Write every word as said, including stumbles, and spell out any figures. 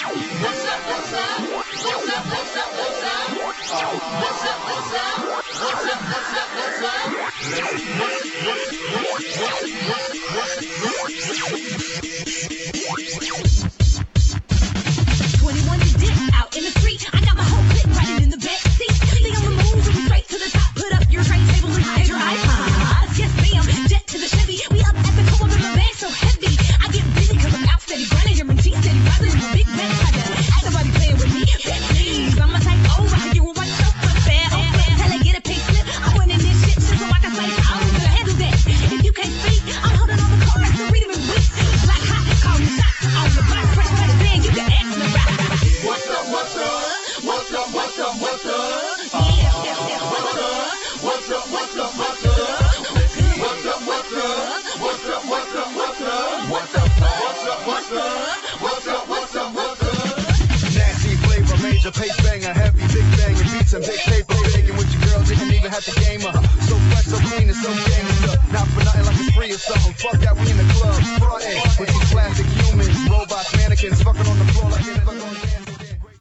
twenty-one to dip out in the street. I got my whole clique riding in the back seat. They on the move, moving straight to the top. Put up your tray table and hide your iPods. Yes, ma'am. Jet to the Chevy. We up at the co-op in my bag so heavy. I get busy cause I'm out steady grinding. Your mentee steady rising in a big bag. I got everybody playing with me. Please, I'ma take over. You will watch so fair. Till I get a pink slip. I'm winning this shit just so I can say I'm gonna handle that. If you can't speak, I'm holding all the cards to read them in weeks. Black hot, call me shots on the block. Press by the band, you can ask me right. What's up, what's up? What's up, what's up, what's up? Yeah, yeah, yeah. What's up? What's up, what's up, what's up? What's up, what's up? What's up, what's up, what's up? What's up, what's up, what's up? What's up, what's up, what's up? Nasty flavor, major pace banger, heavy big bang and beats and big paper. Taking with your girl, didn't even have to game her. So fresh, so clean, and so game. Not for nothing like it's free or something. Fuck that, we in the